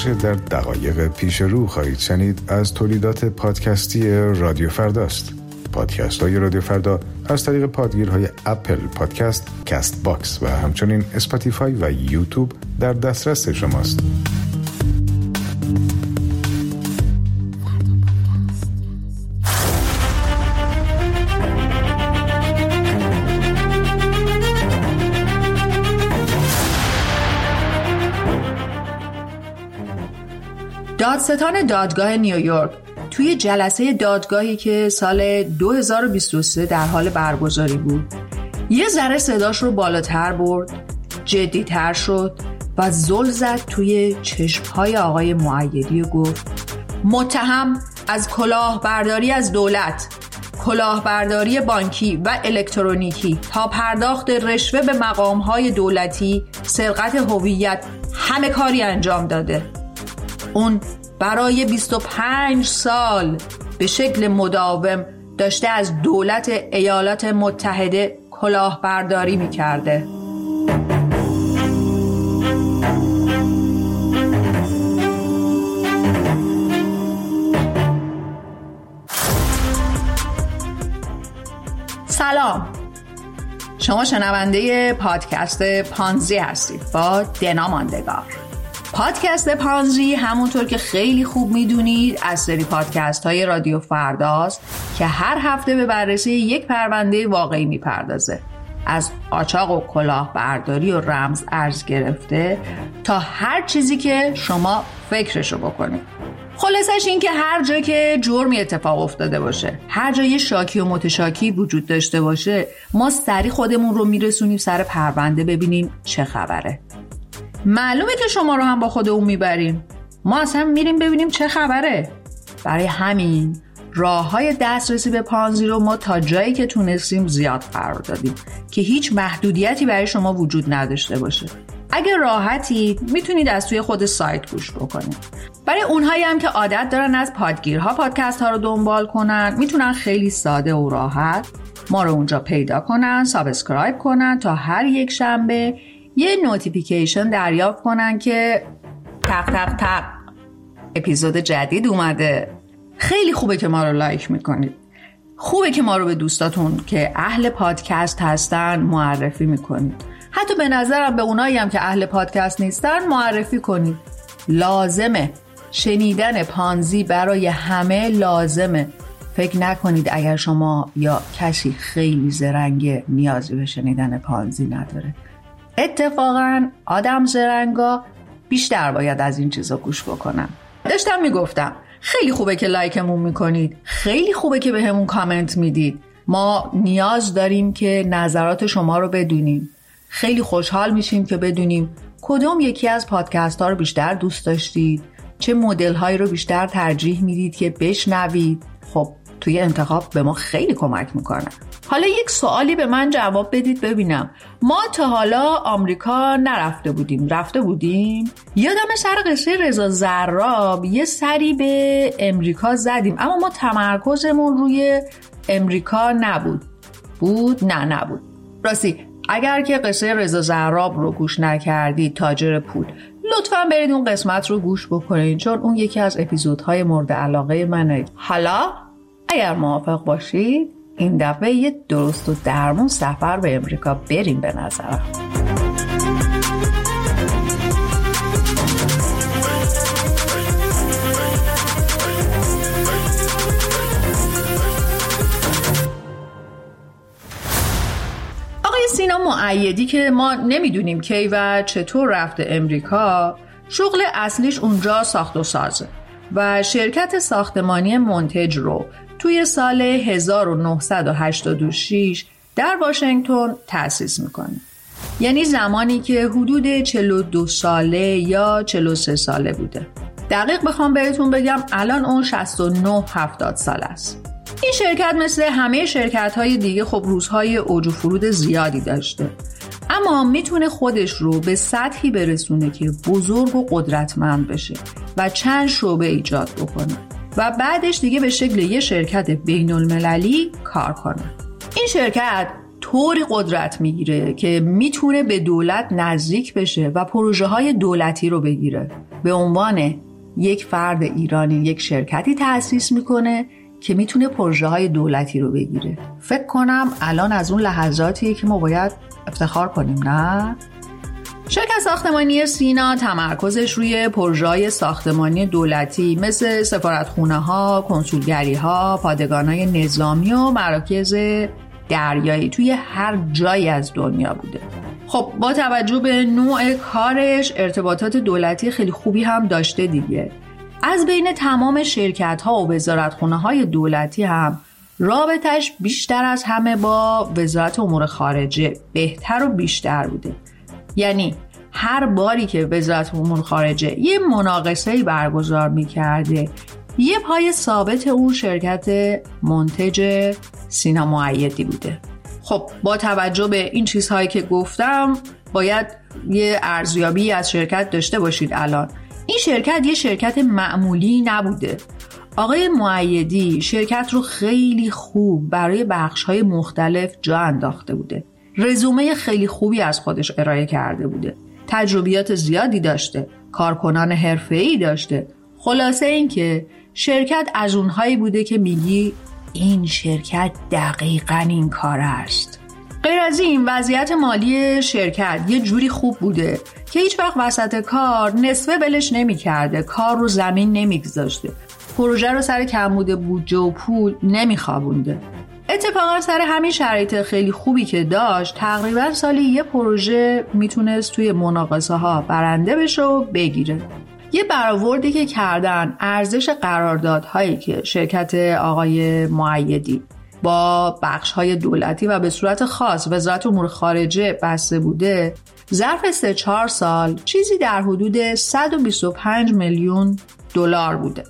آنچه در دقایق پیش رو خواهید شنید از تولیدات پادکستی رادیو فرداست. پادکست های رادیو فردا از طریق پادگیرهای اپل پادکست، کست باکس و همچنین اسپاتیفای و یوتیوب در دسترس شماست. دادستان دادگاه نیویورک توی جلسه دادگاهی که سال 2023 در حال برگزاری بود یه ذره صداش رو بالاتر برد، جدی‌تر شد و زل زد توی چشم‌های آقای مؤیدی و گفت متهم از کلاهبرداری از دولت، کلاهبرداری بانکی و الکترونیکی تا پرداخت رشوه به مقام‌های دولتی، سرقت هویت، همه کاری انجام داده. اون برای 25 سال به شکل مداوم داشته از دولت ایالات متحده کلاهبرداری می‌کرده. سلام، شما شنونده پادکست پانزی هستید با دنا ماندگار. پادکست پانزی همونطور که خیلی خوب میدونید از سری پادکست های رادیو فرداست که هر هفته به بررسی یک پرونده واقعی میپردازه، از قاچاق و کلاهبرداری و رمز ارز گرفته تا هر چیزی که شما فکرشو بکنید. خلاصش این که هر جا که جرمی اتفاق افتاده باشه، هر جا یه شاکی و متشاکی وجود داشته باشه، ما سریع خودمون رو میرسونیم سر پرونده ببینیم چه خبره. معلومه که شما رو هم با خودمون میبریم، ما اصلا میریم ببینیم چه خبره. برای همین راه‌های دسترسی به پانزی رو ما تا جایی که تونستیم زیاد قرار دادیم که هیچ محدودیتی برای شما وجود نداشته باشه. اگه راحتید میتونید از توی خود سایت گوش بکنید. برای اونهایی هم که عادت دارن از پادگیرها پادکست ها رو دنبال کنن، میتونن خیلی ساده و راحت ما رو اونجا پیدا کنن، سابسکرایب کنن تا هر یک شنبه یه نوتیفیکیشن دریافت کنن که تق تق تق اپیزود جدید اومده. خیلی خوبه که ما رو لایک میکنید. خوبه که ما رو به دوستاتون که اهل پادکست هستن معرفی میکنید. حتی به نظرم به اونایی هم که اهل پادکست نیستن معرفی کنید. لازمه. شنیدن پانزی برای همه لازمه. فکر نکنید اگر شما یا کسی خیلی زرنگه نیازی به شنیدن پانزی نداره. اتفاقاً آدم زرنگا بیشتر باید از این چیزا گوش بکنن. داشتم میگفتم خیلی خوبه که لایکمون میکنید، خیلی خوبه که به همون کامنت میدید. ما نیاز داریم که نظرات شما رو بدونیم. خیلی خوشحال میشیم که بدونیم کدوم یکی از پادکست ها رو بیشتر دوست داشتید، چه مدل هایی رو بیشتر ترجیح میدید که بشنوید. خب توی انتخاب به ما خیلی کمک میکنه. حالا یک سوالی به من جواب بدید ببینم. ما تا حالا آمریکا نرفته بودیم؟ رفته بودیم؟ یادم سر قصه رضا زراب یه سری به امریکا زدیم، اما ما تمرکزمون روی امریکا نبود. نبود. راستی اگر که قصه رضا زراب رو گوش نکردید، تاجر پول، لطفاً برید اون قسمت رو گوش بکنید، چون اون یکی از اپیزودهای مورد علاقه منه. حالا اگر موافق باشید این دفعه یه درست و درمون سفر به امریکا بریم به نظرم. آقای سینا مؤیدی که ما نمیدونیم کی و چطور رفته امریکا، شغل اصلیش اونجا ساخت و سازه و شرکت ساختمانی منتج رو توی سال 1986 در واشنگتن تأسیس میکنه. یعنی زمانی که حدود 42 ساله یا 43 ساله بوده. دقیق بخوام بهتون بگم الان اون 69-70 سال است. این شرکت مثل همه شرکت‌های دیگه خب روزهای اوج و فرود زیادی داشته، اما میتونه خودش رو به سطحی برسونه که بزرگ و قدرتمند بشه و چند شعبه ایجاد بکنه و بعدش دیگه به شکل یه شرکت بین المللی کار کنه. این شرکت طوری قدرت میگیره که میتونه به دولت نزدیک بشه و پروژه های دولتی رو بگیره. به عنوان یک فرد ایرانی یک شرکتی تأسیس میکنه که میتونه پروژه های دولتی رو بگیره. فکر کنم الان از اون لحظاتیه که ما باید افتخار کنیم، نه؟ شرکت ساختمانی سینا تمرکزش روی پروژه‌های ساختمانی دولتی مثل سفارتخونه‌ها، کنسولگری‌ها، پادگان‌های نظامی و مراکز دریایی توی هر جایی از دنیا بوده. خب با توجه به نوع کارش ارتباطات دولتی خیلی خوبی هم داشته دیگه. از بین تمام شرکت‌ها و وزارتخونه‌های دولتی هم رابطش بیشتر از همه با وزارت امور خارجه بهتر و بیشتر بوده. یعنی هر باری که وزارت امور خارجه یه مناقصه‌ای برگزار می‌کرده، یه پای ثابت اون شرکت منتج سینا مؤیدی بوده. خب با توجه به این چیزهایی که گفتم باید یه ارزیابی از شرکت داشته باشید. الان این شرکت یه شرکت معمولی نبوده. آقای مؤیدی شرکت رو خیلی خوب برای بخش‌های مختلف جا انداخته بوده. رزومه خیلی خوبی از خودش ارائه کرده بوده. تجربیات زیادی داشته، کارکنان حرفه‌ای داشته. خلاصه این که شرکت از اونهایی بوده که میگی این شرکت دقیقاً این کار است. غیر از این وضعیت مالی شرکت یه جوری خوب بوده که هیچ وقت وسط کار نصفه ولش نمی کرده، کار رو زمین نمیگذاشته، پروژه رو سر کمبود بودجه و پول نمیخوابونده. اتفاقا سر همین شرایط خیلی خوبی که داشت تقریبا سالی یه پروژه میتونست توی مناقصه ها برنده بشه و بگیره. یه برآوردی که کردن ارزش قراردادهایی که شرکت آقای مؤیدی با بخش‌های دولتی و به صورت خاص وزارت امور خارجه بسته بوده، ظرف 3-4 سال چیزی در حدود 125 میلیون دلار بوده.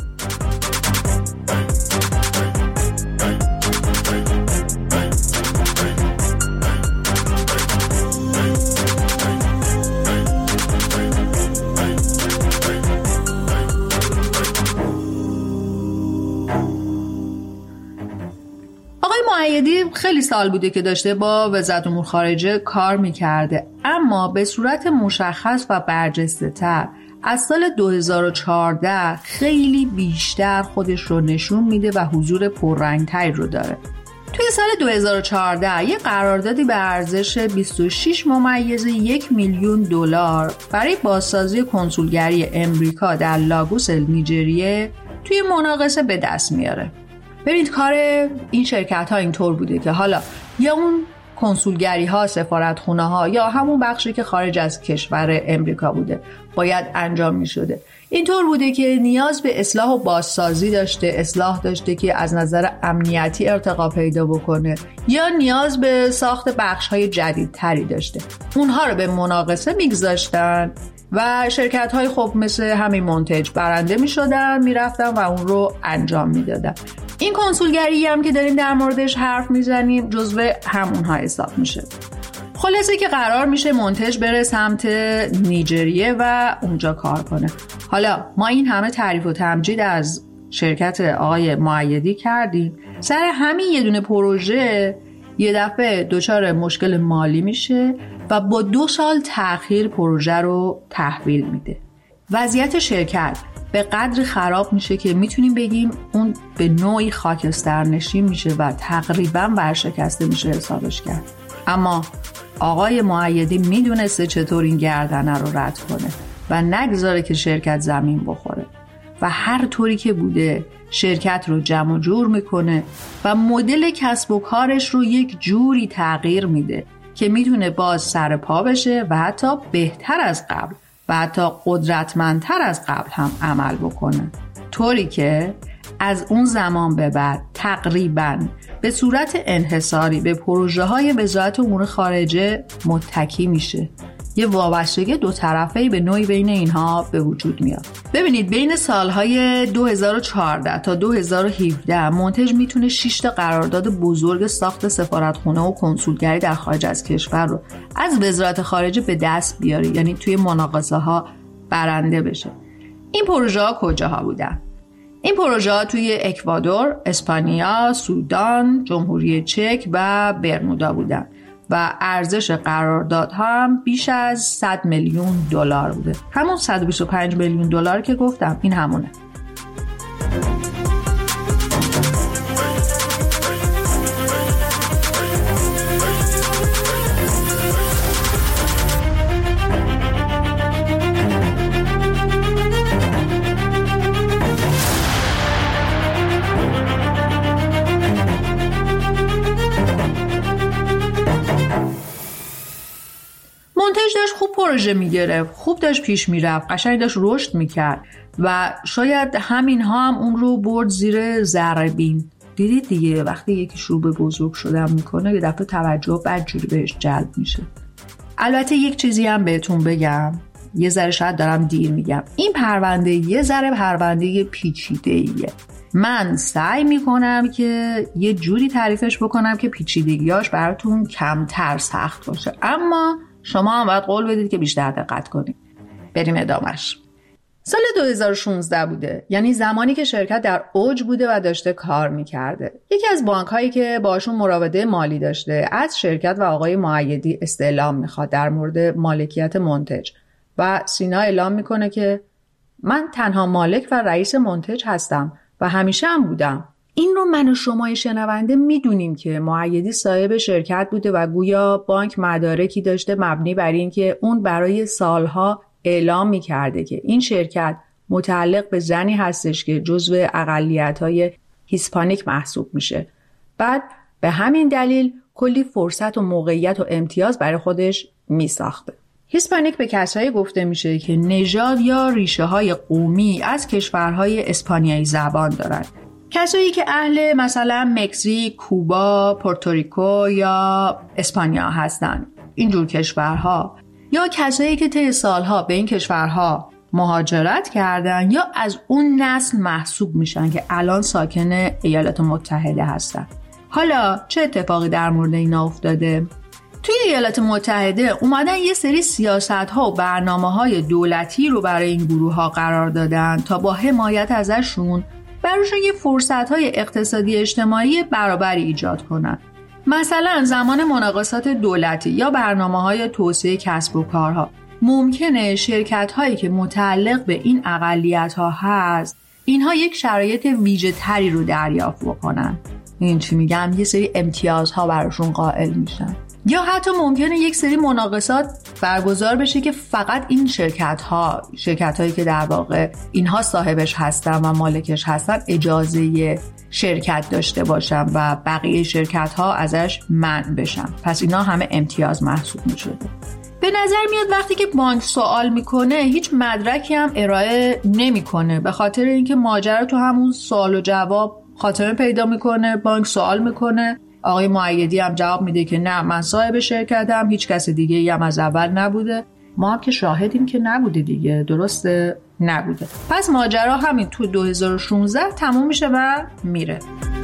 مؤیدی خیلی سال بوده که داشته با وزارت امور خارجه کار میکرده، اما به صورت مشخص و برجسته تر از سال 2014 خیلی بیشتر خودش رو نشون میده و حضور پررنگ‌تری رو داره. توی سال 2014 یه قراردادی به ارزش 26.1 میلیون دلار برای بازسازی کنسولگری امریکا در لاگوس نیجریه توی مناقصه به دست میاره. ببینید کار این شرکت ها اینطور بوده که حالا یا اون کنسولگری ها، سفارتخونه ها یا همون بخشی که خارج از کشور امریکا بوده باید انجام می شده. اینطور بوده که نیاز به اصلاح و بازسازی داشته، اصلاح داشته که از نظر امنیتی ارتقا پیدا بکنه یا نیاز به ساخت بخش های جدیدتری داشته. اونها رو به مناقصه میگذاشتن و شرکت های خب مثل همین منتج برنده می شدن، می رفتن و اون رو انجام می دادن. این کنسولگری هم که داریم در موردش حرف می زنیم جزو همونها حساب میشه. خلاصه که قرار میشه منتج بره سمت نیجریه و اونجا کار کنه. حالا ما این همه تعریف و تمجید از شرکت آقای مؤیدی کردیم، سر همین یه دونه پروژه یه دفعه دچار مشکل مالی میشه و با 2 سال تأخیر پروژه رو تحویل میده. وضعیت شرکت به قدری خراب میشه که میتونیم بگیم اون به نوعی خاکسترنشین میشه و تقریباً ورشکسته میشه حسابش کرد. اما آقای مؤیدی میدونسته چطور این گردنه رو رد کنه و نگذاره که شرکت زمین بخوره و هر طوری که بوده شرکت رو جمع و جور میکنه و مدل کسب و کارش رو یک جوری تغییر میده که میتونه باز سر پا بشه و حتی بهتر از قبل و حتی قدرتمندتر از قبل هم عمل بکنه، طوری که از اون زمان به بعد تقریباً به صورت انحصاری به پروژه های وزارت امور خارجه متکی میشه. یه وابستگی 2 طرفه‌ای به نوعی بین اینها به وجود میاد. ببینید بین سالهای 2014 تا 2017 منتج میتونه 6 تا قرارداد بزرگ ساخت سفارتخونه و کنسولگری در خارج از کشور رو از وزارت خارجه به دست بیاره، یعنی توی مناقصه ها برنده بشه. این پروژه ها کجاها بودن؟ این پروژه ها توی اکوادور، اسپانیا، سودان، جمهوری چک و برمودا بودن و ارزش قراردادها هم بیش از 100 میلیون دلار بوده. همون 125 میلیون دلار که گفتم این همونه. مونتاژ داشت خوب پروژه میگرفت، خوب داشت پیش میرفت، قشنگ داشت رشد میکرد و شاید همین ها هم اون رو برد زیر ذره‌بین. دیدید دیگه وقتی یکی شروع به بزرگ شدن میکنه یه دفعه توجه بدجوری بهش جلب میشه. البته یک چیزی هم بهتون بگم، یه ذره شاید دارم دیر میگم، این پرونده یه ذره پرونده پیچیده‌ایه. من سعی میکنم که یه جوری تعریفش بکنم که پیچیدگیاش براتون کمتر سخت باشه، اما شما هم باید قول بدید که بیشتر دقت کنید. بریم ادامش. سال 2016 بوده، یعنی زمانی که شرکت در اوج بوده و داشته کار میکرده. یکی از بانک هایی که باشون مراوده مالی داشته از شرکت و آقای مؤیدی استعلام میخواد در مورد مالکیت منتج و سینا اعلام میکنه که من تنها مالک و رئیس منتج هستم و همیشه هم بودم. این رو من و شما شنونده میدونیم که مؤیدی صاحب شرکت بوده و گویا بانک مدارکی داشته مبنی بر این که اون برای سالها اعلام میکرده که این شرکت متعلق به زنی هستش که جزو اقلیت‌های هیسپانیک محسوب میشه. بعد به همین دلیل کلی فرصت و موقعیت و امتیاز برای خودش میساخته. هیسپانیک به کسایی گفته میشه که نژاد یا ریشه های قومی از کشورهای اسپانیایی زبان دارن. کسایی که اهل مثلا مکزیک، کوبا، پورتوریکو یا اسپانیا هستن، اینجور کشورها، یا کسایی که طی سالها به این کشورها مهاجرت کردن یا از اون نسل محسوب میشن که الان ساکن ایالات متحده هستن. حالا چه اتفاقی در مورد اینا افتاده؟ توی ایالات متحده اومدن یه سری سیاست‌ها و برنامه‌های دولتی رو برای این گروه‌ها قرار دادن تا با حمایت ازشون براشون یه فرصت‌های اقتصادی اجتماعی برابری ایجاد کنن. مثلا زمان مناقصات دولتی یا برنامه‌های توسعه کسب و کارها ممکنه شرکت‌هایی که متعلق به این اقلیت‌ها هست اینها یک شرایط ویژه‌تری رو دریافت بکنن. این چی میگم؟ یه سری امتیازها براشون قائل میشن. یا حتی ممکنه یک سری مناقصات برگزار بشه که فقط این شرکت‌هایی که در واقع اینها صاحبش هستن و مالکش هستن اجازه شرکت داشته باشن و بقیه شرکت‌ها ازش منع بشن. پس اینا همه امتیاز محسوب می‌شده. به نظر میاد وقتی که بانک سوال میکنه هیچ مدرکی هم ارائه نمیکنه، به خاطر اینکه ماجرا تو همون سوال و جواب خاتمه پیدا میکنه. بانک سوال میکنه، آقای مؤیدی هم جواب میده که نه من صاحب شرکتم، هیچ کس دیگه ای هم از اول نبوده. ما هم که شاهدیم که نبوده دیگه، درسته؟ نبوده. پس ماجرا همین تو 2016 تموم میشه و میره.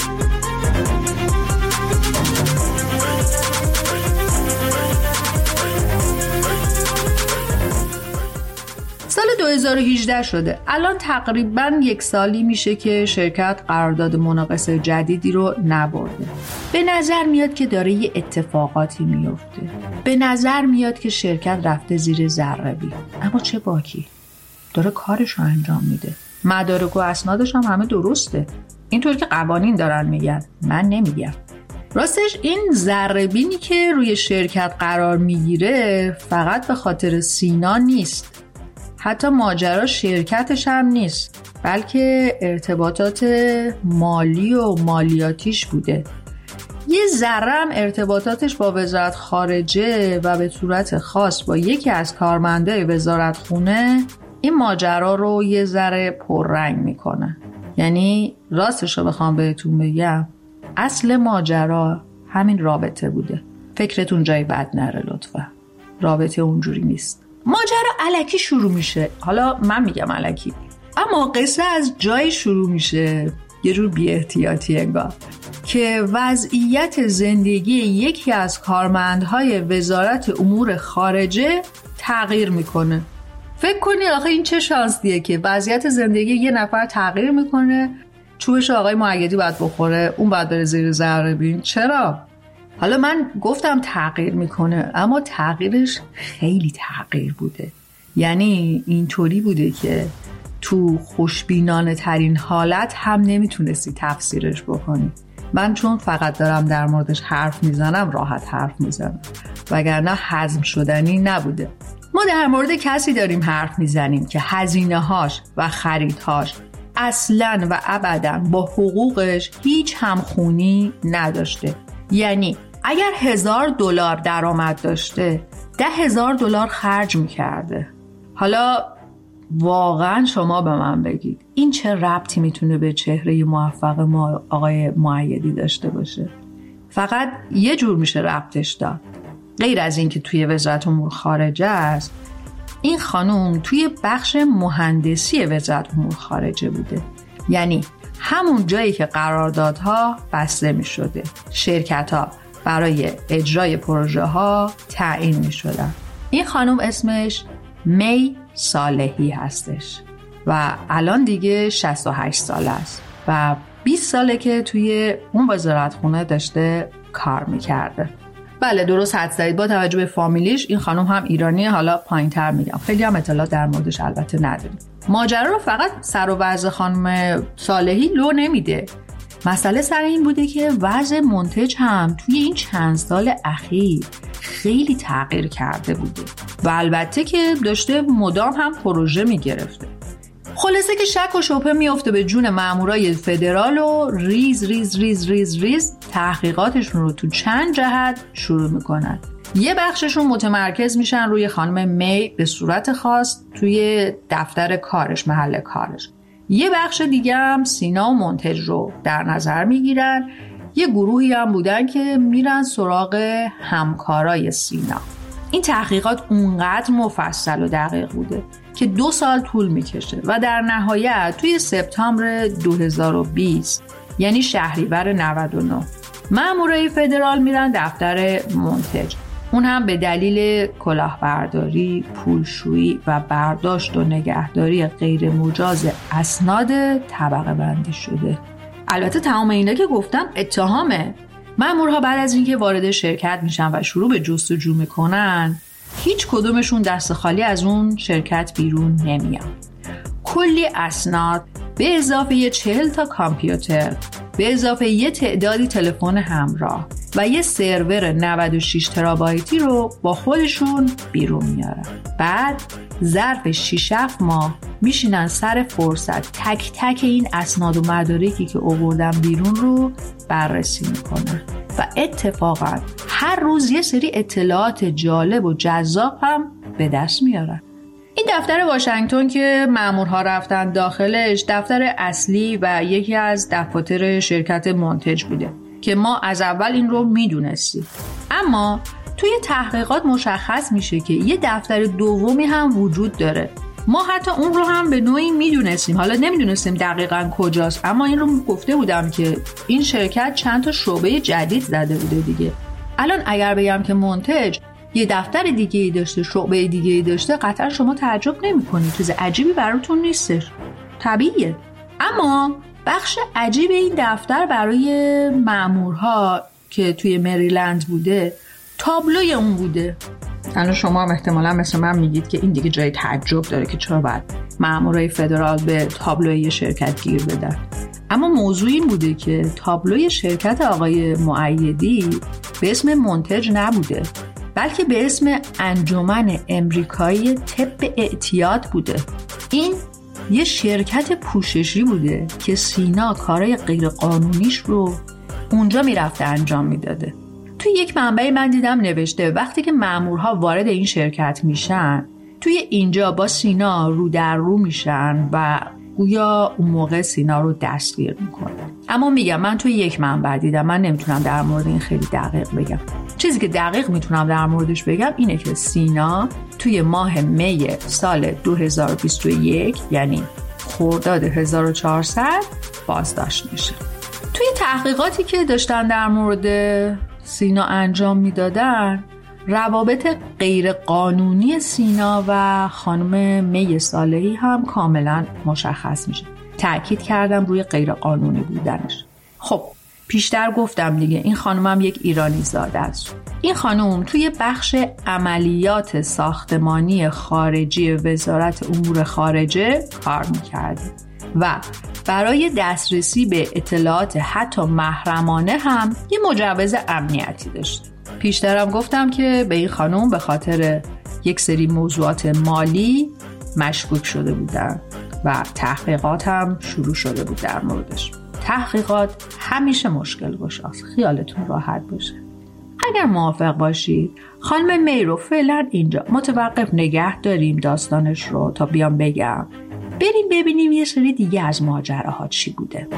سال 2018 شده. الان تقریباً 1 سالی میشه که شرکت قرارداد مناقصه جدیدی رو نبرده. به نظر میاد که داره یه اتفاقاتی میفته. به نظر میاد که شرکت رفته زیر ذره‌بین. اما چه باکی؟ داره کارش رو انجام میده. مدارک و اسنادش هم همه درسته. اینطور که قوانین دارن میگن. من نمیگم. راستش این ذره‌بینی که روی شرکت قرار میگیره فقط به خاطر سینا نیست. حتی ماجرا شرکتش هم نیست، بلکه ارتباطات مالی و مالیاتیش بوده. یه ذره هم ارتباطاتش با وزارت خارجه و به صورت خاص با یکی از کارمندای وزارت خونه این ماجرا رو یه ذره پررنگ میکنه. یعنی راستش رو بخوام بهتون بگم اصل ماجرا همین رابطه بوده. فکرتون جای بد نره لطفا، رابطه اونجوری نیست. ماجرا الکی شروع میشه. حالا من میگم الکی، اما قصه از جایی شروع میشه یه جور بی احتیاطی انگار که وضعیت زندگی یکی از کارمندهای وزارت امور خارجه تغییر میکنه. فکر کنید آخه این چه شانسیه که وضعیت زندگی یه نفر تغییر میکنه، چوبش آقای مؤیدی باید بخوره، اون باید بره زیر ذره‌بین. چرا؟ حالا من گفتم تغییر میکنه، اما تغییرش خیلی تغییر بوده. یعنی اینطوری بوده که تو خوشبینانه ترین حالت هم نمیتونستی تفسیرش بکنی. من چون فقط دارم در موردش حرف میزنم راحت حرف میزنم، وگرنه هضم شدنی نبوده. ما در مورد کسی داریم حرف میزنیم که هزینه‌هاش و خریدهاش اصلاً و ابداً با حقوقش هیچ همخونی نداشته. یعنی اگر $1000 درآمد داشته، $10,000 خرج میکرده. حالا واقعاً شما به من بگید این چه ربطی میتونه به چهره موفق ما آقای مؤیدی داشته باشه؟ فقط یه جور میشه ربطش داد. غیر از این که توی وزارت امور خارجه است، این خانوم توی بخش مهندسی وزارت امور خارجه بوده. یعنی همون جایی که قراردادها بسته می شده، شرکت ها برای اجرای پروژه ها تعیین می شدن. این خانوم اسمش می صالحی هستش و الان دیگه 68 ساله است و 20 ساله که توی اون وزارتخونه داشته کار میکرده. بله درست حد زدید. با توجه به فامیلیش این خانم هم ایرانیه. حالا پایین‌تر میگم، خیلی هم اطلاعات در موردش البته نداریم. ماجرا رو فقط سر و وضع خانم صالحی لو نمیده. مسئله سر این بوده که وضع منتج هم توی این چند سال اخیر خیلی تغییر کرده بوده و البته که داشته مدام هم پروژه میگرفته. خلاصه که شک و شبهه میفته به جون مامورای فدرال و ریز ریز ریز ریز ریز تحقیقاتشون رو تو چند جهت شروع میکنن. یه بخششون متمرکز میشن روی خانم می به صورت خاص توی دفتر کارش، محل کارش. یه بخش دیگه هم سینا و منتج رو در نظر میگیرن. یه گروهی هم بودن که میرن سراغ همکارای سینا. این تحقیقات اونقدر مفصل و دقیق بوده که 2 سال طول میکشه و در نهایت توی سپتامبر 2020 یعنی شهریور 99 مامورای فدرال میرن دفتر منتج. اون هم به دلیل کلاهبرداری، پولشویی و برداشت و نگهداری غیر مجاز اسناد طبقه بندی شده. البته تمام اینا که گفتم اتهامه. مامورها بعد از اینکه وارد شرکت میشن و شروع به جستجو میکنن، هیچ کدومشون دست خالی از اون شرکت بیرون نمیان. کلی اسناد به اضافه 40 تا کامپیوتر، به اضافه یه تعدادی تلفن همراه و یه سرور 96 ترابایتی رو با خودشون بیرون میارن. بعد ظرف 6-7 ماه میشینن سر فرصت تک تک این اسناد و مدارکی که آوردن بیرون رو بررسی میکنن و اتفاقا هر روز یه سری اطلاعات جالب و جذاب هم به دست میارن. این دفتر واشنگتن که مامورها رفتن داخلش دفتر اصلی و یکی از دفاتر شرکت منتج بوده که ما از اول این رو میدونستیم. اما توی تحقیقات مشخص میشه که یه دفتر دومی هم وجود داره. ما حتی اون رو هم به نوعی میدونستیم، حالا نمیدونستیم دقیقاً کجاست، اما این رو گفته بودم که این شرکت چند تا شعبه جدید زده بوده دیگه. الان اگر بگم که منتج یه دفتر دیگه‌ای داشته، شعبه دیگه‌ای داشته، قطعا شما تعجب نمی‌کنید. چیز عجیبی براتون نیستش، طبیعیه. اما بخش عجیب این دفتر برای مامورها که توی مریلند بوده تابلوی اون بوده. الان شما هم احتمالاً مثل من میگید که این دیگه جای تعجب داره که چرا باید مامورای فدرال به تابلوی شرکت گیر بدن. اما موضوع این بوده که تابلوی شرکت آقای مؤیدی به اسم منتج نبوده، بلکه به اسم انجمن امریکایی طب اعتیاد بوده. این یه شرکت پوششی بوده که سینا کارهای غیر قانونیش رو اونجا میرفته انجام میداده. توی یک منبع من دیدم نوشته وقتی که مامورها وارد این شرکت میشن، توی اینجا با سینا رو در رو میشن و گویا اون موقع سینا رو دستگیر میکنه. اما میگم من توی یک منبع دیدم، من نمیتونم در مورد این خیلی دقیق بگم. چیزی که دقیق میتونم در موردش بگم اینه که سینا توی ماه می سال 2021 یعنی خرداد 1400 بازداشت میشه. توی تحقیقاتی که داشتن در مورد سینا انجام میدادن، روابط غیر قانونی سینا و خانم می صالحی هم کاملا مشخص میشه. تأکید کردم روی غیر قانونی بودنش. خب پیشتر گفتم دیگه این خانومم یک ایرانی زاده است. این خانوم توی بخش عملیات ساختمانی خارجی وزارت امور خارجه کار میکرده و برای دسترسی به اطلاعات حتی محرمانه هم یه مجوز امنیتی داشته. پیشترم گفتم که به این خانوم به خاطر یک سری موضوعات مالی مشکوک شده بودن و تحقیقات هم شروع شده بود در موردش. تحقیقات همیشه مشکل گشاست، خیالتون راحت باشه. اگر موافق باشید خانم می رو فعلا اینجا متوقف نگه داریم داستانش رو تا بیام بگم، بریم ببینیم یه سری دیگه از ماجراها چی بوده.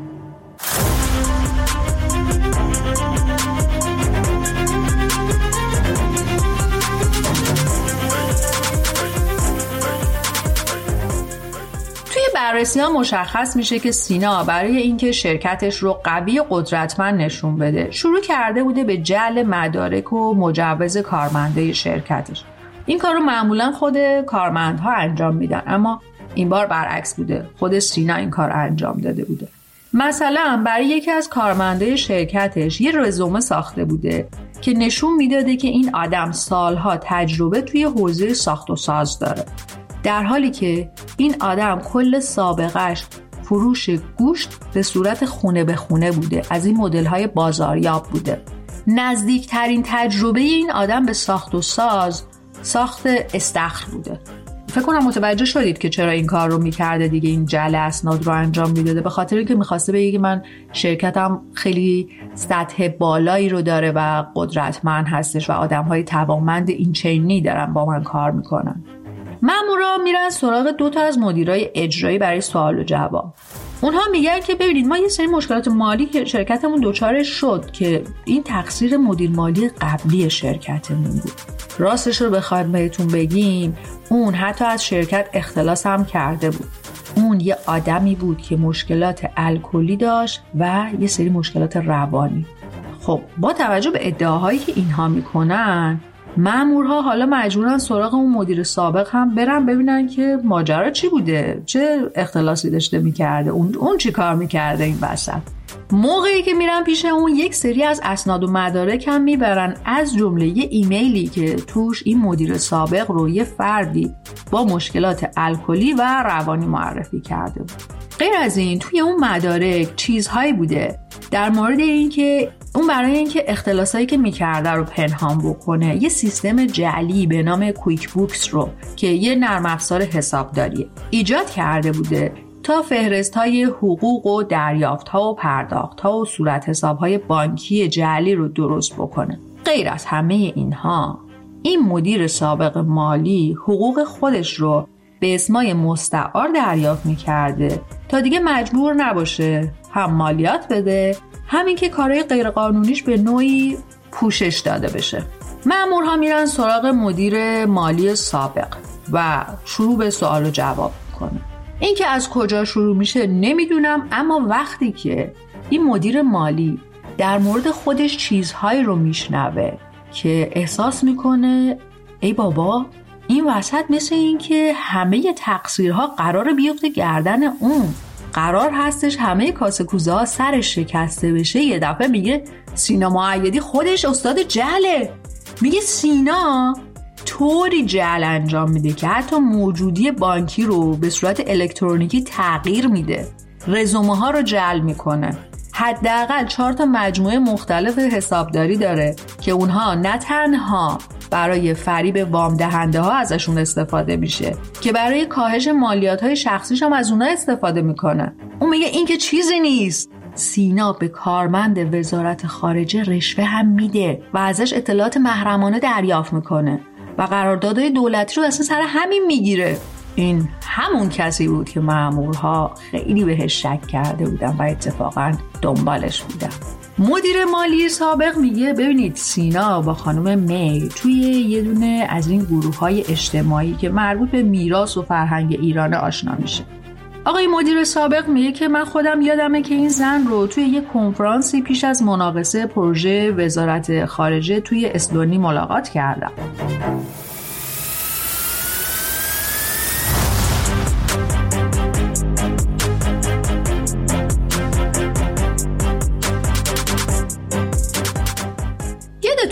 بررسی ها مشخص میشه که سینا برای اینکه شرکتش رو قوی قدرتمند نشون بده شروع کرده بوده به جعل مدارک و مجوز کارمنده شرکتش. این کار رو معمولا خود کارمندها انجام میدن، اما این بار برعکس بوده، خود سینا این کار انجام داده بوده. مثلا برای یکی از کارمنده شرکتش یه رزومه ساخته بوده که نشون میداده که این آدم سالها تجربه توی حوزه ساخت و ساز داره، در حالی که این آدم کل سابقهش فروش گوشت به صورت خونه به خونه بوده، از این مدل‌های بازاریاب بوده. نزدیکترین تجربه این آدم به ساخت و ساز ساخت استخر بوده. فکر کنم متوجه شدید که چرا این کار رو میکرده دیگه، این جعل اسناد رو انجام میداده، به خاطر اینکه میخواسته بگه که من شرکتم خیلی سطح بالایی رو داره و قدرتمند هستش و آدم‌های توانمند این چینی دارن با من کار میکنن. مامورا میرن سراغ 2 تا از مدیرای اجرایی برای سوال و جواب. اونها میگن که ببینید ما یه سری مشکلات مالی که شرکتمون دچارش شد که این تقصیر مدیر مالی قبلی شرکتمون بود. راستش رو بخوایم بهتون بگیم اون حتی از شرکت اختلاس هم کرده بود. اون یه آدمی بود که مشکلات الکلی داشت و یه سری مشکلات روانی. خب با توجه به ادعاهایی که اینها میکنن مامورها حالا مجبورن سراغ اون مدیر سابق هم برن ببینن که ماجرا چی بوده، چه اختلاسی داشته میکرده، اون چی کار میکرده این وسط. موقعی که میرن پیش اون یک سری از اسناد و مدارک هم میبرن، از جمله یه ایمیلی که توش این مدیر سابق رو یه فردی با مشکلات الکلی و روانی معرفی کرده بود. غیر از این توی اون مدارک چیزهایی بوده در مورد این که اون برای اینکه اختلاسایی که میکرده رو پنهان بکنه یه سیستم جعلی به نام کویک بوکس رو که یه نرم افزار حسابداریه ایجاد کرده بوده تا فهرست‌های حقوق و دریافت‌ها و پرداخت‌ها و صورت حساب‌های بانکی جعلی رو درست بکنه. غیر از همه اینها این مدیر سابق مالی حقوق خودش رو به اسمای مستعار دریافت میکرده تا دیگه مجبور نباشه هم مالیات بده، همین که کارهای غیرقانونیش به نوعی پوشش داده بشه. مامورها میرن سراغ مدیر مالی سابق و شروع به سوال و جواب میکنه. این که از کجا شروع میشه نمیدونم، اما وقتی که این مدیر مالی در مورد خودش چیزهایی رو میشنوه که احساس میکنه ای بابا این وسط مثل این که همه تقصیرها قراره بیفته گردن اون، قرار هستش همه کاسه کوزه ها سرش شکسته بشه، یه دفعه میگه سینا مؤیدی خودش استاد جعله. میگه سینا طوری جعل انجام میده که حتی موجودی بانکی رو به صورت الکترونیکی تغییر میده، رزومه ها رو جعل میکنه. حداقل 4 تا مجموعه مختلف حسابداری داره که اونها نه تنها برای فریب وام دهنده ها ازشون استفاده میشه که برای کاهش مالیات های شخصیش هم از اونها استفاده میکنه. اون میگه این که چیزی نیست. سینا به کارمند وزارت خارجه رشوه هم میده و ازش اطلاعات محرمانه دریافت میکنه و قراردادهای دولتی رو اصلا سر همین میگیره. این همون کسی بود که مامورها خیلی بهش شک کرده بودن و اتفاقا دنبالش بودن. مدیر مالی سابق میگه ببینید سینا با خانم می توی یه دونه از این گروه‌های اجتماعی که مربوط به میراث و فرهنگ ایران آشنا میشه. آقای مدیر سابق میگه که من خودم یادمه که این زن رو توی یه کنفرانسی پیش از مناقصه پروژه وزارت خارجه توی اسلونی ملاقات کردم.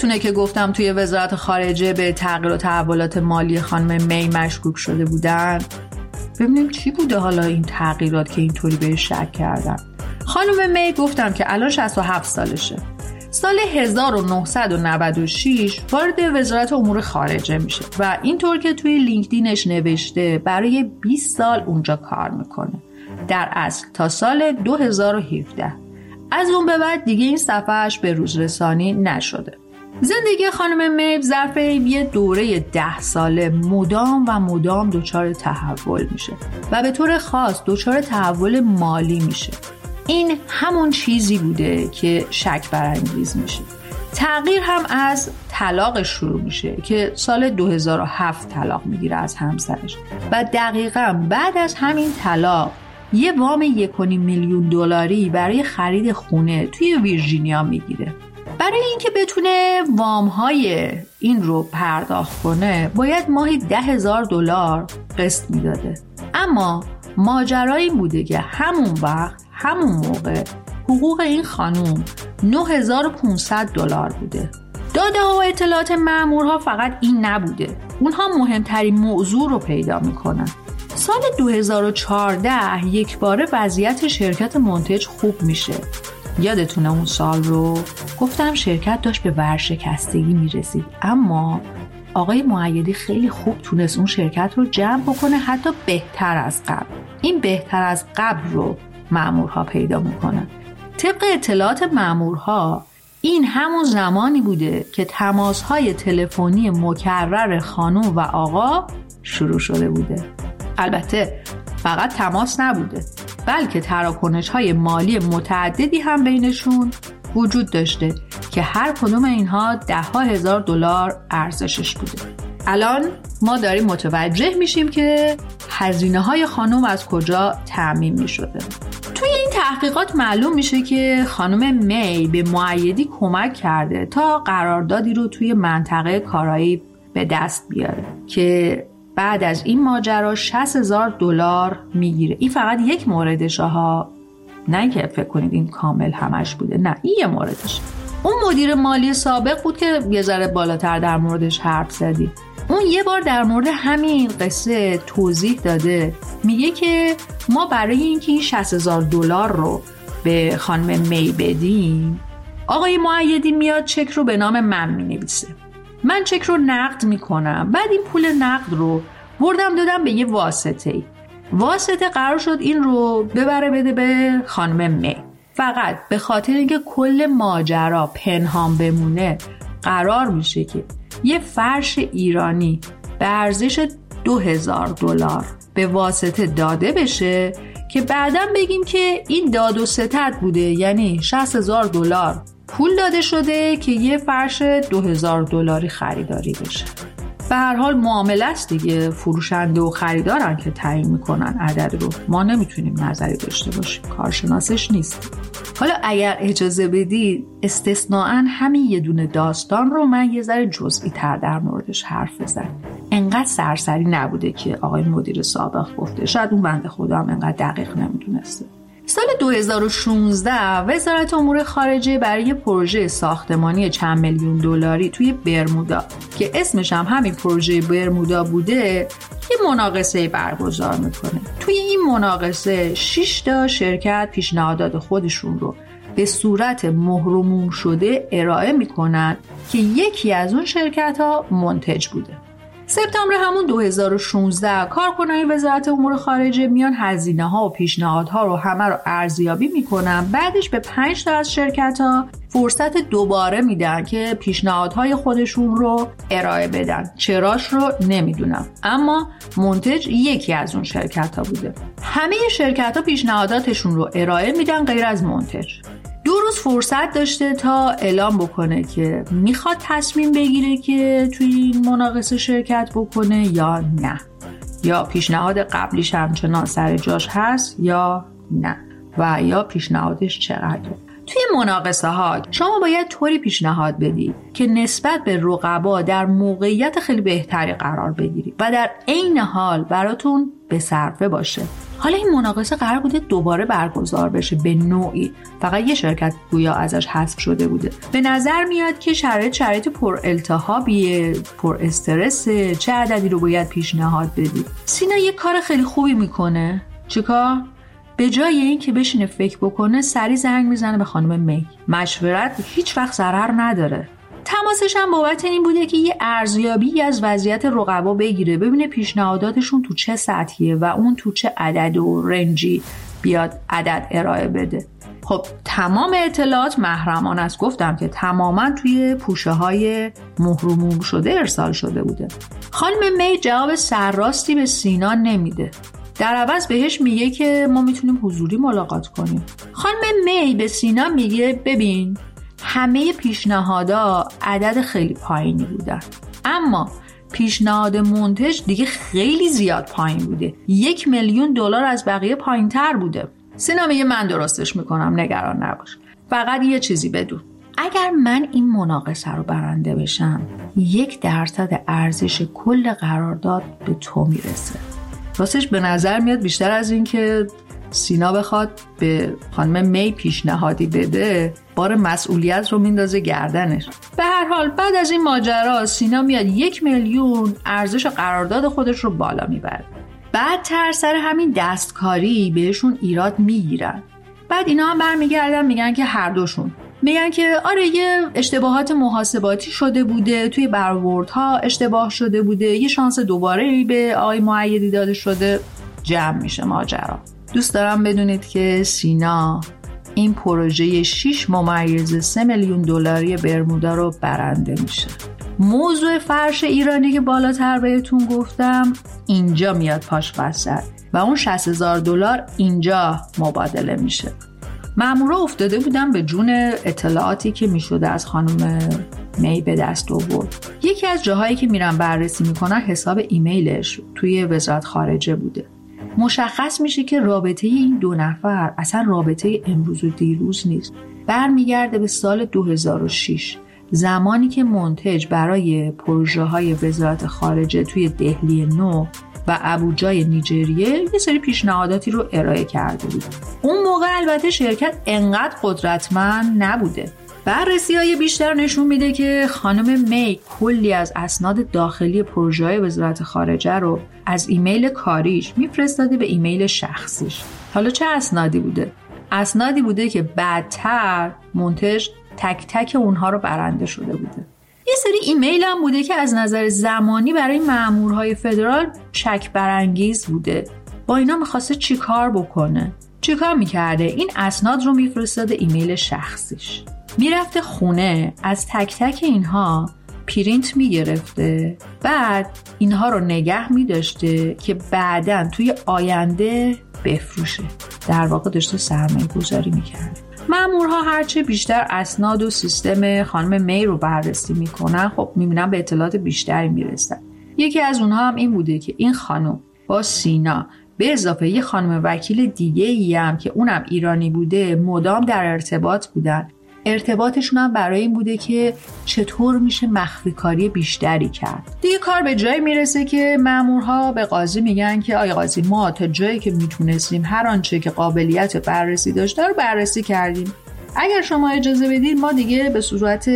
یادتونه که گفتم توی وزارت خارجه به تغییر و تحولات مالی خانم می مشکوک شده بودن؟ ببینیم چی بوده حالا این تغییرات که اینطوری بهش شک کردن. خانم می گفتم که الان 67 سالشه. سال 1996 وارد وزارت امور خارجه میشه و اینطور که توی لینکدینش نوشته برای 20 سال اونجا کار میکنه. در اصل تا سال 2017. از اون به بعد دیگه این صفحه‌اش به روزرسانی نشده. زندگی خانم می ظرف یه دوره 10 ساله مدام دچار تحول میشه و به طور خاص دچار تحول مالی میشه. این همون چیزی بوده که شک برانگیز میشه. تغییر هم از طلاقش شروع میشه که سال 2007 طلاق میگیره از همسرش و دقیقاً بعد از همین طلاق یه وام 1.5 میلیون دلاری برای خرید خونه توی ویرجینیا میگیره. برای اینکه بتونه وام‌های این رو پرداخت کنه باید ماهی $10,000 قسط میداده. اما ماجرا این بوده که همون موقع حقوق این خانوم $9,500 بوده. داده ها و اطلاعات مأمورها فقط این نبوده. اونها مهمترین موضوع رو پیدا میکنن. سال 2014 یک باره وضعیت شرکت منتج خوب میشه. یادتونه اون سال رو؟ گفتم شرکت داشت به ورشکستگی میرسید، اما آقای مؤیدی خیلی خوب تونست اون شرکت رو جمع بکنه، حتی بهتر از قبل. این بهتر از قبل رو مأمورها پیدا میکنن. طبق اطلاعات مأمورها این همون زمانی بوده که تماس‌های تلفنی مکرر خانم و آقا شروع شده بوده. البته فقط تماس نبوده، بلکه تراکنش‌های مالی متعددی هم بینشون وجود داشته که هر کدوم اینها $10,000 ارزشش بوده. الان ما داریم متوجه میشیم که هزینه‌های خانم از کجا تأمین می‌شده. توی این تحقیقات معلوم میشه که خانم می به مؤیدی کمک کرده تا قراردادی رو توی منطقه کارائیب به دست بیاره که بعد از این ماجرا $60,000 میگیره. این فقط یک موردشه ها، نه که فکر کنید این کامل همش بوده، نه این یه موردش. اون مدیر مالی سابق بود که یه ذره بالاتر در موردش حرف زدی. اون یه بار در مورد همین قصه توضیح داده، میگه که ما برای اینکه این $60,000 رو به خانم می بدیم، آقای مؤیدی میاد چک رو به نام من مینویسه. من چک رو نقد میکنم، بعد این پول نقد رو بردم دادم به یه واسطه‌ای. واسطه قرار شد این رو ببره بده به خانم می. فقط به خاطر اینکه کل ماجرا پنهان بمونه قرار میشه که یه فرش ایرانی به ارزش $2,000 به واسطه داده بشه که بعداً بگیم که این داد و ستد بوده، یعنی $60,000 پول داده شده که یه فرش $2,000 خریداری بشه. به هر حال معامله است دیگه، فروشنده و خریدارن که تعیین میکنن عدد رو، ما نمیتونیم نظری داشته باشیم، کارشناسش نیست. حالا اگر اجازه بدید استثناءً همین یه دونه داستان رو من یه ذره جزئی تر در موردش حرف بزنم. انقدر سرسری نبوده که آقای مدیر سابق گفته، شاید اون بنده خدا هم انقدر دقیق نمیدونسته. سال 2016 وزارت امور خارجه برای پروژه ساختمانی چند میلیون دلاری توی برمودا که اسمش هم همین پروژه برمودا بوده یه مناقصه برگزار میکنه. توی این مناقصه 6 تا شرکت پیشنهادات خودشون رو به صورت مهر و موم شده ارائه میکنن که یکی از اون شرکت ها منتج بوده. سپتامبر همون 2016 کارکنان وزارت امور خارجه میان هزینه‌ها و پیشنهادها رو همه رو ارزیابی میکنن. بعدش به 5 تا از شرکت‌ها فرصت دوباره میدن که پیشنهادهای خودشون رو ارائه بدن. چراش رو نمیدونم، اما منتج یکی از اون شرکت‌ها بوده. همه شرکت‌ها پیشنهاداتشون رو ارائه میدن غیر از منتج. 2 روز فرصت داشته تا اعلام بکنه که میخواد تصمیم بگیره که توی این مناقصه شرکت بکنه یا نه، یا پیشنهاد قبلیش همچنان سر جاش هست یا نه، و یا پیشنهادش چقدره. توی مناقصه ها شما باید طوری پیشنهاد بدید که نسبت به رقبا در موقعیت خیلی بهتری قرار بگیرید و در عین حال براتون به صرفه باشه. حالا این مناقصه قرار بوده دوباره برگزار بشه به نوعی، فقط یه شرکت گویا ازش حذف شده بوده. به نظر میاد که شرایط پر التهابیه، پر استرسه، چه عددی رو باید پیشنهاد بدی. سینا یه کار خیلی خوبی میکنه. چیکار؟ به جای این که بشینه فکر بکنه سری زنگ میزنه به خانم می. مشورت هیچ وقت ضرر نداره. تماسش هم بابت این بوده که یه ارزیابی از وضعیت رقبا بگیره، ببینه پیشنهاداتشون تو چه سطحیه و اون تو چه عدد و رنجی بیاد عدد ارائه بده. خب تمام اطلاعات محرمانه است، گفتم که تماما توی پوشه های مهر شده ارسال شده بوده. خانم می جواب سرراستی به سینا نمیده، در عوض بهش میگه که ما میتونیم حضوری ملاقات کنیم. خانم می به سینا میگه ببین همه پیشنهادا عدد خیلی پایینی بودن، اما پیشنهاد منتج دیگه خیلی زیاد پایین بوده، $1,000,000 از بقیه پایین تر بوده. سینا میگه من درستش میکنم، نگران نباش، فقط یه چیزی بدون، اگر من این مناقصه رو برنده بشم 1% ارزش کل قرارداد به تو میرسه. راستش به نظر میاد بیشتر از این که سینا بخواد به خانم می پیشنهادی بده، بار مسئولیت رو میندازه گردنش. به هر حال بعد از این ماجرا سینا میاد 1,000,000 ارزش قرارداد خودش رو بالا میبره. بعد تر سر همین دستکاری بهشون ایراد میگیرن. بعد اینا هم برمیگردن میگن که هر دوشون میگن که آره یه اشتباهات محاسباتی شده بوده، توی برآوردها اشتباه شده بوده، یه شانس دوباره به آقای مؤیدی داده شده، جمع میشه ماجرا. دوست دارم بدونید که سینا این پروژه 6.3 میلیون دلاری برمودا رو برنده میشه. موضوع فرش ایرانی که بالاتر بهتون گفتم اینجا میاد پاش وسط و اون $60,000 اینجا مبادله میشه. مامورا افتاده بودن به جون اطلاعاتی که میشده از خانم می به دست آورد. یکی از جاهایی که میرن بررسی میکنن حساب ایمیلش توی وزارت خارجه بوده. مشخص میشه که رابطه این دو نفر اصلا رابطه امروز و دیروز نیست، برمیگرده به سال 2006، زمانی که منتج برای پروژه های وزارت خارجه توی دهلی نو و ابوجای نیجریه یه سری پیشنهاداتی رو ارائه کرده بود. اون موقع البته شرکت انقدر قدرتمند نبوده. بررسی‌های بیشتر نشون میده که خانم می کلی از اسناد داخلی پروژه‌های وزارت خارجه رو از ایمیل کاریش میفرستاده به ایمیل شخصیش. حالا چه اسنادی بوده؟ اسنادی بوده که بعدتر منتج تک تک اونها رو برنده شده بوده. یه سری ایمیل هم بوده که از نظر زمانی برای مامورهای فدرال شک برانگیز بوده. با اینا میخواسته چی کار بکنه؟ چی کار میکرده؟ این اسناد رو میفرستاده ایمیل شخصیش، میرفته خونه از تک تک اینها پرینت میگرفته، بعد اینها رو نگه میداشته که بعداً توی آینده بفروشه. در واقع داشته سرمایه گذاری میکرده. مامورها هرچه بیشتر اسناد و سیستم خانم می رو بررسی میکنن، خب میبینن به اطلاعات بیشتری میرسن. یکی از اونها هم این بوده که این خانم با سینا به اضافه یه خانم وکیل دیگه ای هم که اونم ایرانی بوده مدام در ارتباط بودن. ارتباطشون هم برای این بوده که چطور میشه مخفی کاری بیشتری کرد. دیگه کار به جایی میرسه که مامورها به قاضی میگن که آقای قاضی ما تا جایی که میتونستیم هر آنچه که قابلیت بررسی داشته رو بررسی کردیم. اگر شما اجازه بدید ما دیگه به صورت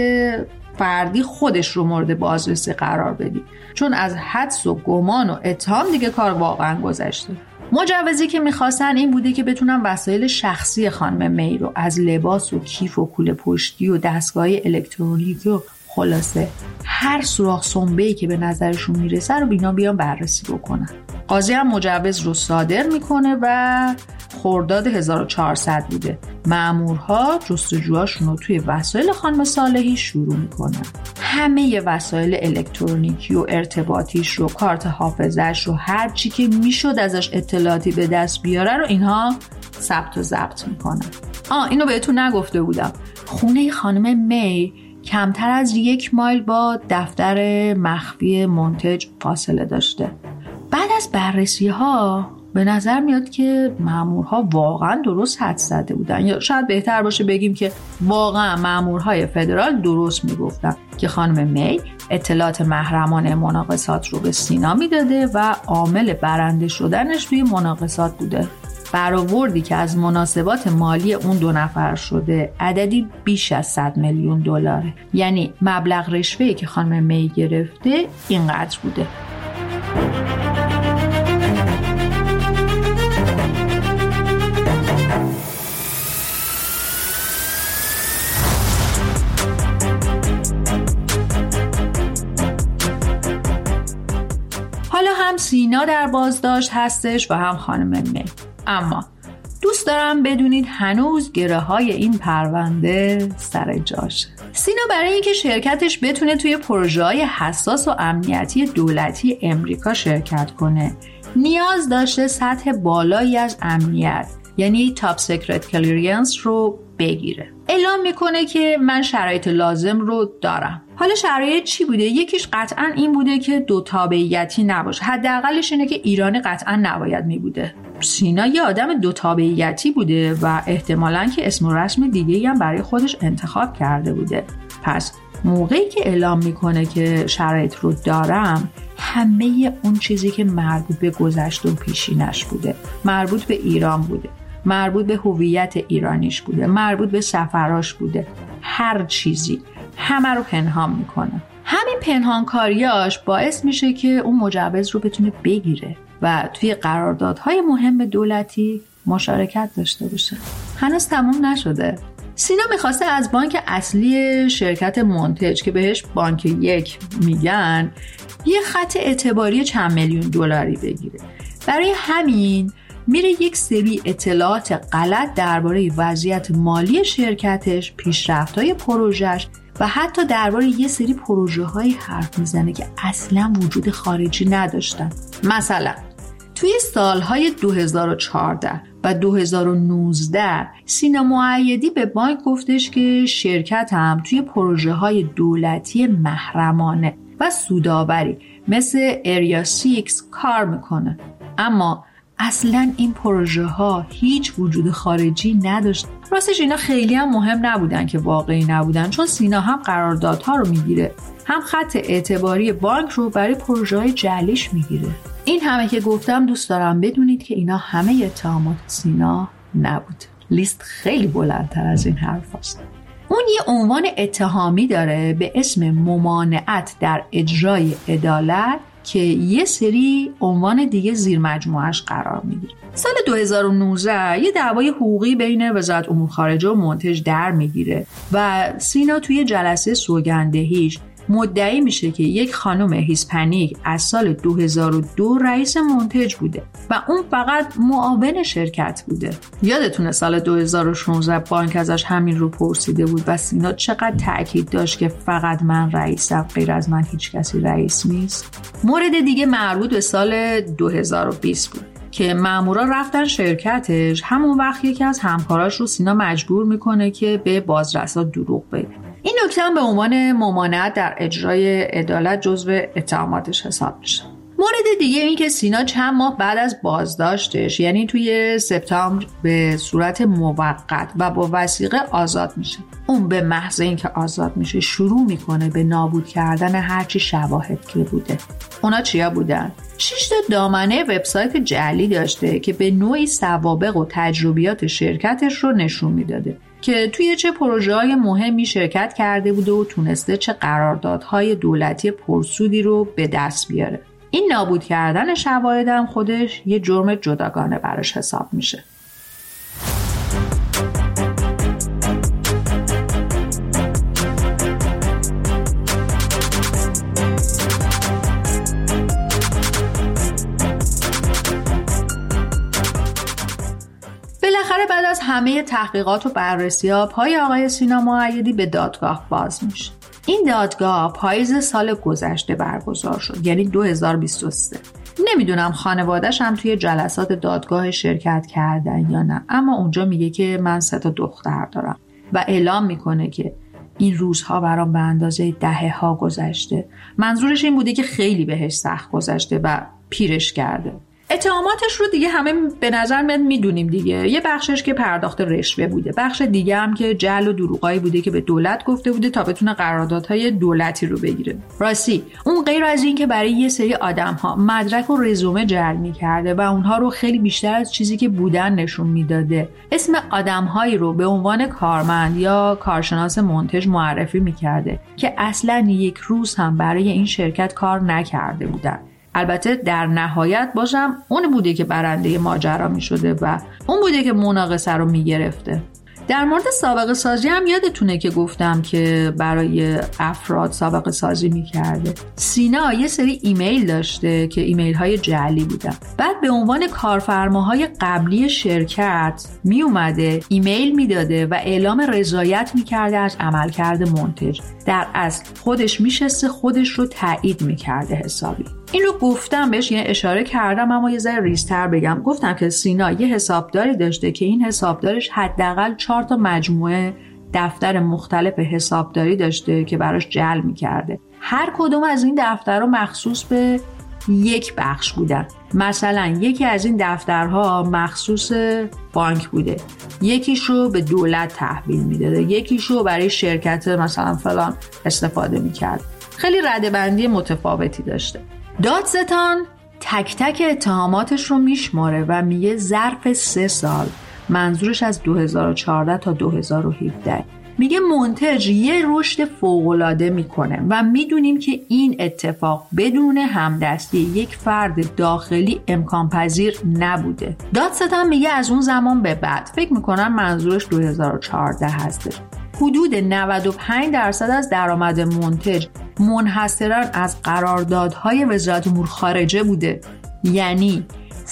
فردی خودش رو مورد بازرسی قرار بدیم، چون از حدس و گمان و اتهام دیگه کار واقعا گذشته. مجوزی که میخواستن این بوده که بتونن وسایل شخصی خانم می رو از لباس و کیف و کوله پشتی و دستگاه الکترونیکی و خلاصه هر سوراخ سنبه‌ای که به نظرشون میرسه رو بیان بررسی بکنن. قاضی هم مجوز رو صادر میکنه و خرداد 1400 بوده. مامورها جستجوهاشون رو توی وسایل خانم صالحی شروع میکنن. همه وسایل الکترونیکی و ارتباطیش رو، کارت حافظش رو، هر چی که میشد ازش اطلاعاتی به دست بیاره رو اینها ثبت و ضبط میکنن. اینو بهتون نگفته بودم، خونه خانم می کمتر از 1 مایل با دفتر مخفی منتج فاصله داشته. بعد از بررسی ها به نظر میاد که مامورها واقعا درست حدس زده بودن، یا شاید بهتر باشه بگیم که واقعا مامورهای فدرال درست میگفتن که خانم می اطلاعات محرمانه مناقصات رو به سینا میداده و عامل برنده شدنش توی مناقصات بوده. برآوردی که از مناسبات مالی اون 2 نفر شده عددی بیش از 100 میلیون دلاره. یعنی مبلغ رشوه‌ای که خانم می گرفته اینقدر بوده. حالا هم سینا در بازداشت هستش و هم خانم می. اما دوست دارم بدونید هنوز گره های این پرونده سر جاشه. سینا برای اینکه شرکتش بتونه توی پروژه‌های حساس و امنیتی دولتی امریکا شرکت کنه نیاز داشته سطح بالایی از امنیت یعنی تاپ سیکرت کلیرنس رو بگیره. اعلام میکنه که من شرایط لازم رو دارم. حالا شرایط چی بوده؟ یکیش قطعا این بوده که 2 تابعیتی نباشه. حداقلش اینه که ایرانی قطعا نباید میبوده. سینا یه آدم 2 تابعیتی بوده و احتمالاً که اسم و رسم دیگه‌ای هم برای خودش انتخاب کرده بوده. پس موقعی که اعلام میکنه که شرایط رو دارم، همه اون چیزی که مربوط به گذشته و پیشینش بوده، مربوط به ایران بوده، مربوط به هویت ایرانیش بوده، مربوط به سفراش بوده، هر چیزی همه رو پنهان میکنه. همین پنهانکاریاش باعث میشه که اون مجوز رو بتونه بگیره و توی قراردادهای مهم دولتی مشارکت داشته باشه. هنوز تموم نشده. سینا میخواسته از بانک اصلی شرکت منتج که بهش بانک 1 میگن یه خط اعتباری چند میلیون دلاری بگیره. برای همین میره یک سری اطلاعات غلط درباره وضعیت مالی شرکتش، پیشرفت‌های پروژهش و حتی درباره یه سری پروژه‌های حرف میزنه که اصلا وجود خارجی نداشتن. مثلا توی سالهای 2014 و 2019 سینا مؤیدی به بانک گفتش که شرکتم توی پروژه‌های دولتی محرمانه و سودآوری مثل اریا 6 کار میکنه. اما اصلا این پروژه ها هیچ وجود خارجی نداشت. راستش اینا خیلی هم مهم نبودن که واقعی نبودن، چون سینا هم قراردادها رو میگیره هم خط اعتباری بانک رو برای پروژه های جعلیش میگیره. این همه که گفتم دوست دارم بدونید که اینا همه اتهامات سینا نبود. لیست خیلی بلندتر از این حرف هست. اون یه عنوان اتهامی داره به اسم ممانعت در اجرای عدالت که یه سری عنوان دیگه زیر مجموعش قرار میگیره. سال 2019 یه دعوای حقوقی بین وزارت امور خارجه و منتج در میگیره و سینا توی جلسه سوگندهیش مدعی میشه که یک خانم هیسپانیک از سال 2002 رئیس منتج بوده و اون فقط معاون شرکت بوده. یادتونه سال 2016 بانک ازش همین رو پرسیده بود و سینا چقدر تأکید داشت که فقط من رئیسم، غیر از من هیچ کسی رئیس نیست. مورد دیگه مربوط به سال 2020 بود که مامورا رفتن شرکتش. همون وقت یکی از همکاراش رو سینا مجبور میکنه که به بازرسا دروغ بگه. این نکته هم به عنوان ممانعت در اجرای عدالت جزو اتهاماتش حساب میشه. مورد دیگه این که سینا چند ماه بعد از بازداشتش یعنی توی سپتامبر به صورت موقت و با وثیقه آزاد میشه. اون به محض اینکه آزاد میشه شروع میکنه به نابود کردن هرچی شواهد که بوده. اونا چیا بودن؟ 6 تا دامنه وبسایت جعلی داشته که به نوعی سوابق و تجربیات شرکتش رو نشون میداده که توی چه پروژه‌های مهمی شرکت کرده بوده و تونسته چه قراردادهای دولتی پرسودی رو به دست بیاره. این نابود کردن شواهد هم خودش یه جرم جداگانه براش حساب میشه. بالاخره بعد از همه تحقیقات و بررسی‌ها پای آقای سینا مؤیدی به دادگاه باز میشه. این دادگاه پاییز سال گذشته برگزار شد، یعنی 2023. نمیدونم خانواده‌ش هم توی جلسات دادگاه شرکت کردن یا نه، اما اونجا میگه که من 3 تا دختر دارم و اعلام میکنه که این روزها برام به اندازه دهه‌ها گذشته. منظورش این بوده که خیلی بهش سخت گذشته و پیرش کرده. اتهاماتش رو دیگه همه به نظر میاد میدونیم دیگه. یه بخشش که پرداخت رشوه بوده، بخش دیگه هم که جعل و دروغایی بوده که به دولت گفته بوده تا بتونه قراردادهای دولتی رو بگیره. راستی اون غیر از این که برای یه سری آدم‌ها مدرک و رزومه جعل می‌کرده و اونها رو خیلی بیشتر از چیزی که بودن نشون میداده، اسم آدم‌هایی رو به عنوان کارمند یا کارشناس منتج معرفی می‌کرده که اصلاً یک روز هم برای این شرکت کار نکرده بودن. البته در نهایت بازم اون بوده که برنده ماجرا می شده و اون بوده که مناقصه رو می گرفته. در مورد سابقه سازی هم یادتونه که گفتم که برای افراد سابقه سازی می کرده. سینا یه سری ایمیل داشته که ایمیل های جعلی بودن. بعد به عنوان کارفرماهای قبلی شرکت می اومده ایمیل می داده و اعلام رضایت می کرده از عملکرد منتج. در اصل خودش می شسته خودش رو تایید می کرده حسابی. این رو گفتم بهش، یعنی اشاره کردم، اما یه ذره ریزتر بگم. گفتم که سینا یه حسابداری داشته که این حسابدارش حداقل 4 تا مجموعه دفتر مختلف حسابداری داشته که براش جعل می‌کرده. هر کدوم از این دفترها مخصوص به یک بخش بودن. مثلا یکی از این دفترها مخصوص بانک بوده، یکیش رو به دولت تحویل میداده، یکیش رو برای شرکت مثلا فلان استفاده می‌کرد. خیلی ردبندی متفاوتی داشته. دادستان تک تک اتهاماتش رو میشماره و میگه ظرف 3 سال، منظورش از 2014 تا 2017، میگه منتج یه رشد فوق‌العاده میکنه و میدونیم که این اتفاق بدون همدستی یک فرد داخلی امکان پذیر نبوده. دادستان میگه از اون زمان به بعد، فکر میکنم منظورش 2014 هستش، حدود 95% از درآمد منتج منحصراً از قراردادهای وزارت امور خارجه بوده. یعنی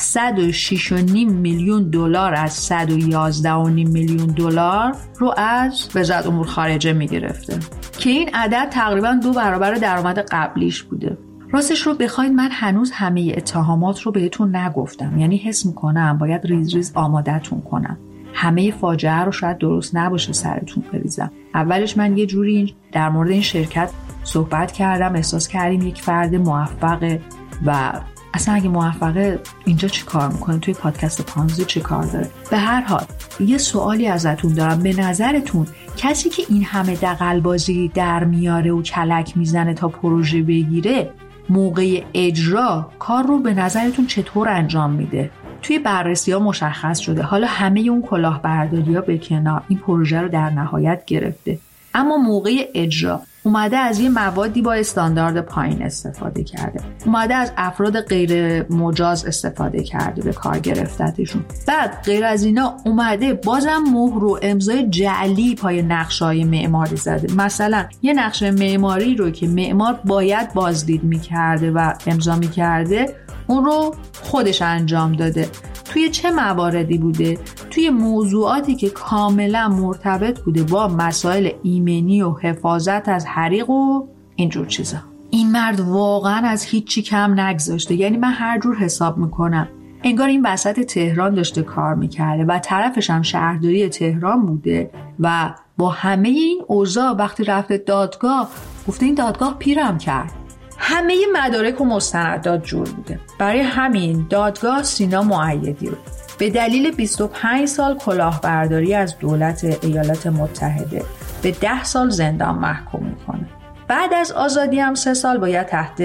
106.5 میلیون دلار از 111.5 میلیون دلار رو از وزارت امور خارجه میگرفته که این عدد تقریباً 2 برابر درآمد قبلیش بوده. راستش رو بخواید من هنوز همه اتهامات رو بهتون نگفتم، یعنی حس میکنم باید ریز ریز آمادتون کنم. همه فاجعه رو شاید درست نباشه سرتون بریزم. اولش من یه جوری در مورد این شرکت صحبت کردم، احساس کردیم یک فرد موفقه و اصلا اگه موفقه اینجا چی کار میکنه، توی پادکست پانزی چی کار داره. به هر حال یه سوالی ازتون دارم، به نظرتون کسی که این همه دغل‌بازی در میاره و کلک میزنه تا پروژه بگیره، موقع اجرا کار رو به نظرتون چطور انجام میده؟ توی بررسی ها مشخص شده حالا همه اون کلاهبرداری ها به کنار، این پروژه رو در نهایت گرفته، اما موقع اجرا اومده از یه موادی با استاندارد پایین استفاده کرده، اومده از افراد غیر مجاز استفاده کرده به کار گرفتتشون. بعد غیر از اینا اومده بازم مهر و امضای جعلی پای نقشه‌های معماری زده. مثلا یه نقشه معماری رو که معمار باید بازدید می‌کرده و امضا می‌کرده، اون رو خودش انجام داده. توی چه مواردی بوده؟ توی موضوعاتی که کاملا مرتبط بوده با مسائل ایمنی و حفاظت از حریق و اینجور چیزا. این مرد واقعا از هیچی کم نگذاشته. یعنی من هر جور حساب میکنم انگار این وسط تهران داشته کار میکرده و طرفش هم شهرداری تهران بوده و با همه این اوضاع وقتی رفته دادگاه گفته این دادگاه پیرم کرد. همه مدارک و مستندات جور بوده. برای همین دادگاه سینا مؤیدی رو به دلیل 25 سال کلاهبرداری از دولت ایالات متحده به 10 سال زندان محکوم میکنه. بعد از آزادی هم 3 سال باید تحت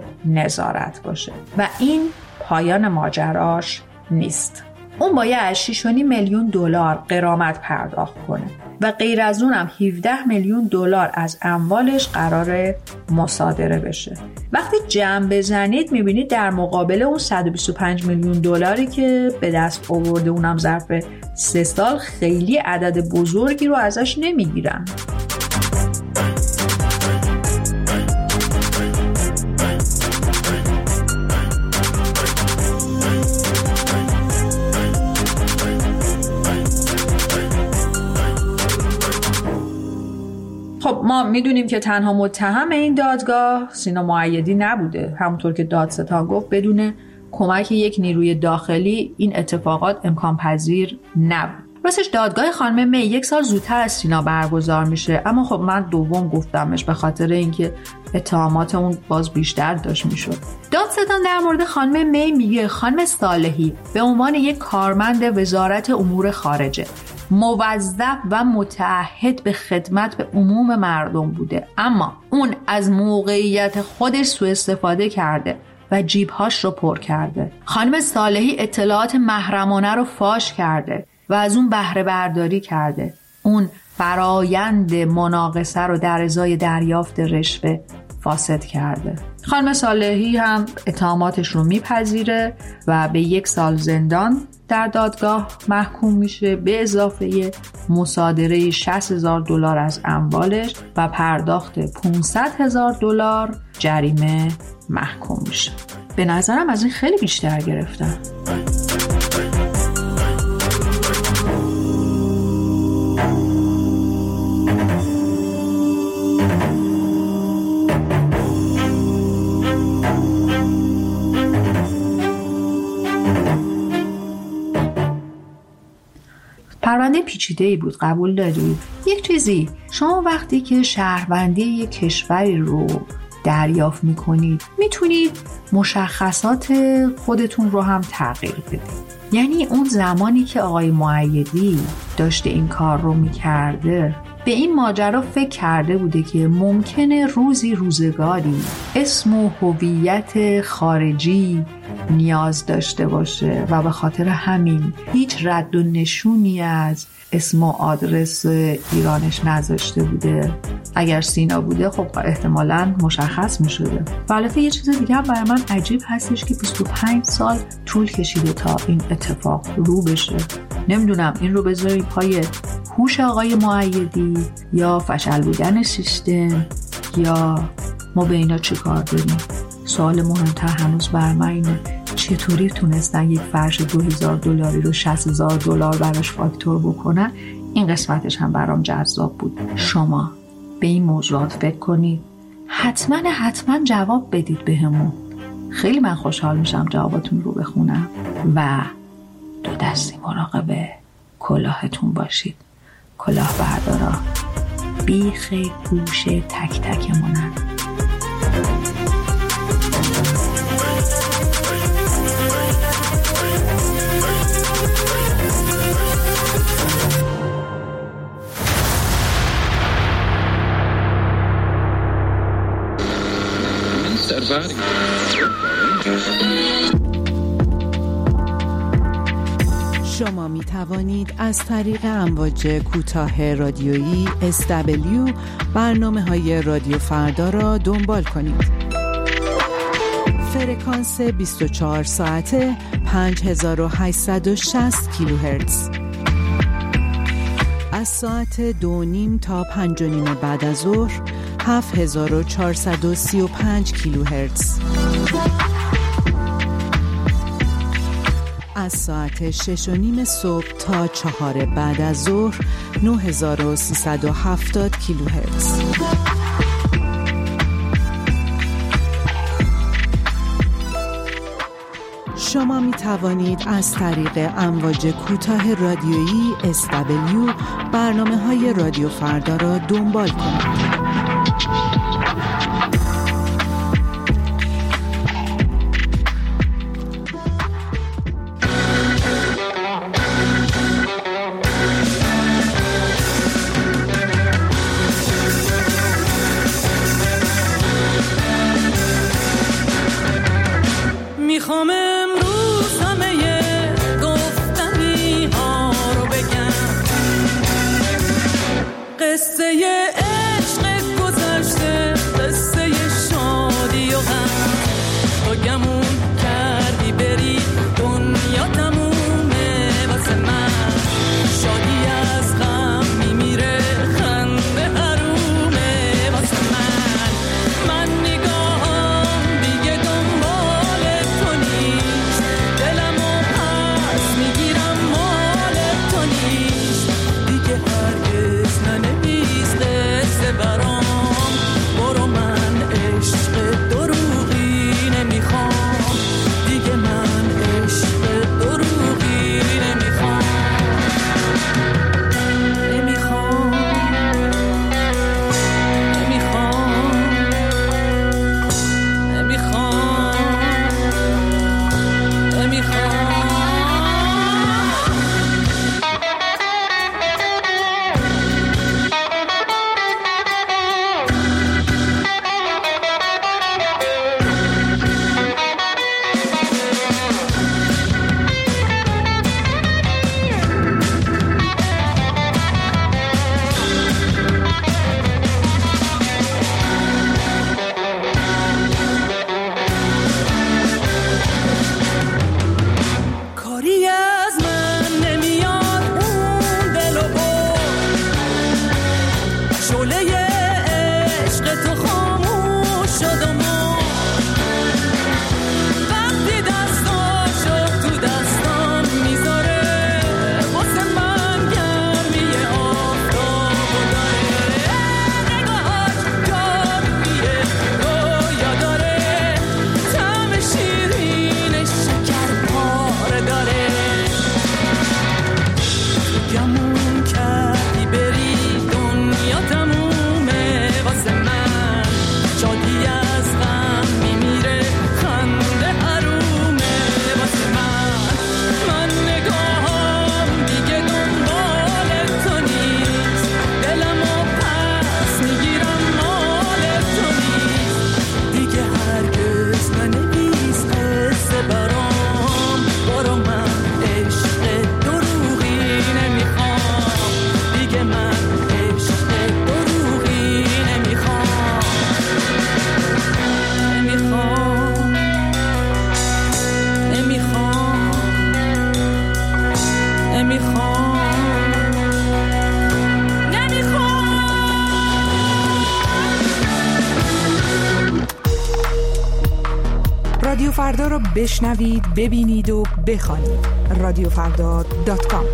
نظارت باشه و این پایان ماجراش نیست. اون باید 6.5 میلیون دلار غرامت پرداخت کنه و غیر از اونم 17 میلیون دلار از اموالش قراره مصادره بشه. وقتی جمع بزنید میبینید در مقابل اون 125 میلیون دلاری که به دست آورده اونم ظرف 3 سال خیلی عدد بزرگی رو ازش نمیگیرن. خب ما میدونیم که تنها متهم این دادگاه سینا مؤیدی نبوده. همونطور که دادستان گفت بدون کمک یک نیروی داخلی این اتفاقات امکان پذیر نبود. راستش دادگاه خانم می 1 سال زودتر از سینا برگزار میشه، اما خب من دوم گفتمش به خاطر اینکه اتهامات اون باز بیشتر داشت میشد. دادستان در مورد خانم می میگه خانم صالحی به عنوان یک کارمند وزارت امور خارجه موظف و متعهد به خدمت به عموم مردم بوده، اما اون از موقعیت خودش سوء استفاده کرده و جیبهاش رو پر کرده. خانم صالحی اطلاعات محرمانه رو فاش کرده و از اون بهره برداری کرده. اون فرایند مناقصه رو در ازای دریافت رشوه فاسد کرده. خانم صالحی هم اتهاماتش رو میپذیره و به 1 سال زندان در دادگاه محکوم میشه، به اضافه مصادره $60,000 از اموالش و پرداخت $500,000 جریمه محکوم میشه. به نظرم از این خیلی بیشتر گرفتن. پرونده پیچیده‌ای بود، قبول دارید؟ یک چیزی، شما وقتی که شهروندی یک کشوری رو دریافت میکنید میتونید مشخصات خودتون رو هم تغییر بدید. یعنی اون زمانی که آقای مؤیدی داشته این کار رو میکرده به این ماجرا فکر کرده بوده که ممکنه روزگاری اسم و هویت خارجی نیاز داشته باشه و به خاطر همین هیچ رد و نشونی از اسم و آدرس ایرانش نذاشته بوده. اگر سینا بوده خب احتمالاً مشخص می شده. و البته یه چیز دیگه هم برای من عجیب هستش که 25 سال طول کشیده تا این اتفاق رو بشه. نمیدونم این رو بذاریم پای هوش آقای مؤیدی یا فشل بودن سیستم یا ما به اینا چی کار داریم. سوال مهمتر هنوز بر من اینه چطوری تونستن یک فرش $2,000 رو $60,000 براش فاکتور بکنن. این قسمتش هم برام جذاب بود. شما به این موضوعات فکر کنید، حتما جواب بدید بهمون. خیلی من خوشحال میشم جواباتون رو بخونم و 2 دستی مراقب کلاهتون باشید. کلاه بردارا بیخ گوش تک تکمونن. شما می توانید از طریق امواج کوتاه رادیویی SW برنامه‌های رادیو فردا را دنبال کنید. فرکانس 24 ساعته 5860 کیلوهرتز. از ساعت 2:30 تا 5:30 بعد از ظهر 7435 کیلوهرتز. از ساعت 6:30 صبح تا 4 بعد از ظهر 9370 کیلوهرتز. شما می توانید از طریق امواج کوتاه رادیویی SW برنامه‌های رادیو فردا را دنبال کنید. میخوام امروز همه گفتنی ها رو بگم، قصه عشق گذشته، قصه شادی و غم، تو گمون کردی بری دنیا تمومه واسه من، شادی از غم میمیره خنده حرومه واسه من، من نگاهم دیگه دنبال تو نیست، دلمو پس میگیرم مال تو نیست، دیگه هرگز ننویس قصه برام، برو من عشق دروغی نمیخوام، شعله عشق تو خاموش شد و وقتی دستاشو تو دستان میذاره واسه من گرمی آفتاب و داره نگاهاش جادویه رویا داره طعم شیرین شکر پاره داره گمون کردی بری دنیا تمومه واسه من شادی از غم میمیره خنده حرومه واسه من نگاهم دیگه دنبال تو نیست دلمو پس میگیرم مال تو نیست دیگه هرگز ننویس قصه برام برا من عشق دروغی نمیخوام دیگه من عشق دروغی نمیخوام رادیو فردا رو بشنوید، ببینید و بخوانید. radiofrda.com.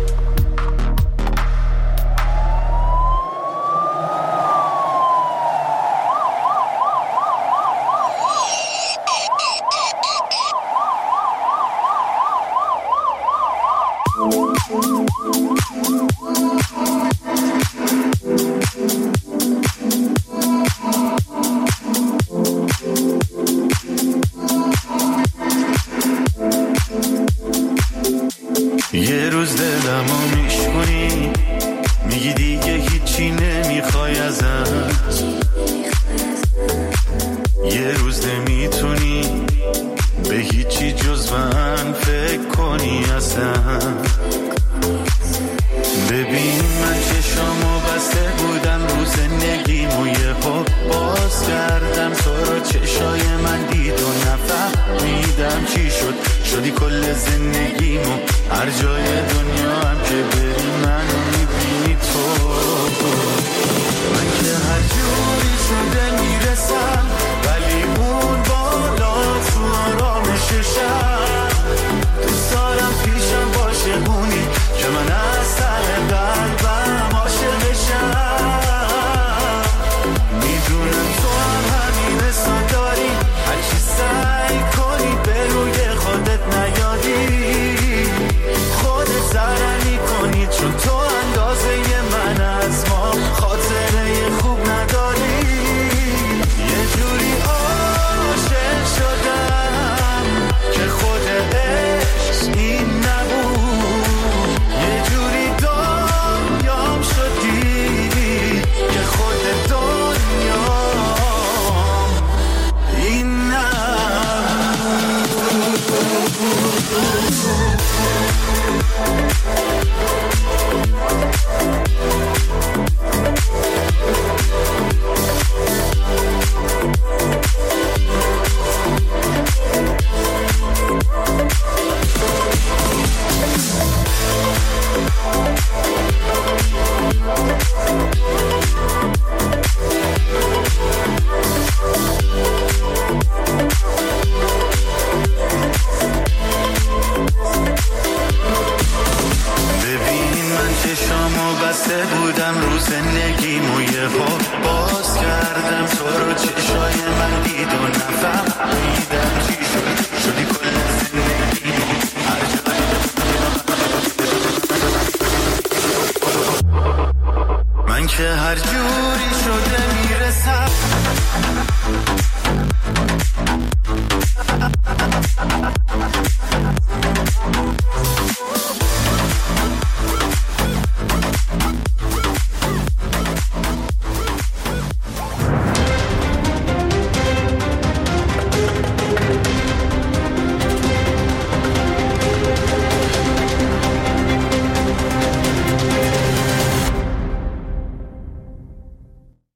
یه روز دلمو میشکنی میگی دیگه هیچی نمیخوای ازم یه روز نمیتونی به هیچی جز من فکر کنی اصلا ببین من چشامو بسته بودم رو زندگیمو یهو باز کردم تو رو چشای من دید و نفهمیدم چی شد شدی کل زندگیمو هر جای دنیا هم که بری منو میبینی تو من که هر جوری شده میرسم ولی اون بالا تو آرامششم دوست دارم پیشم باشه اونی که من از ته قلبم عاشقشم میدونم تو هم همین حسا داری هرچی سعی کنی به روی خودت نیاری خودت ضرر میکنی چون تو اندازه من از ما خاطره خوب نداری یه جوری عاشق شدم که خود عشق این نبود یه جوری دنیام شدی که خود دنیام این چشامو بسته بودم رو زندگیمو یهو باز کردم تو رو چشای من دید و نفهمیدم چی شد شدی کل زندگیمو هر جای من که هر جوری شده میرسم